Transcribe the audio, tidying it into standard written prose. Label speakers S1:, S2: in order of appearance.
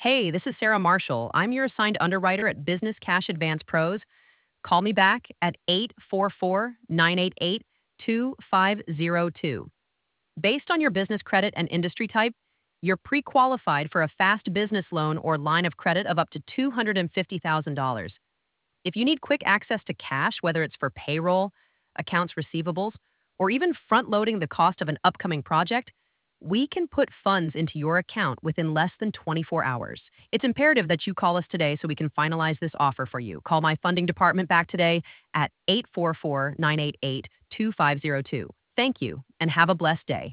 S1: Hey, this is Sarah Marshall. I'm your assigned underwriter at Business Cash Advance Pros. Call me back at 844 988 2502. Based on your business credit and industry type, you're pre qualified for a fast business loan or line of credit of up to $250,000. If you need quick access to cash, whether it's for payroll, accounts receivables, or even front loading the cost of an upcoming project, we can put funds into your account within less than 24 hours. It's imperative that you call us today so we can finalize this offer for you. Call my funding department back today at 844 988 2502. Thank you and have a blessed day.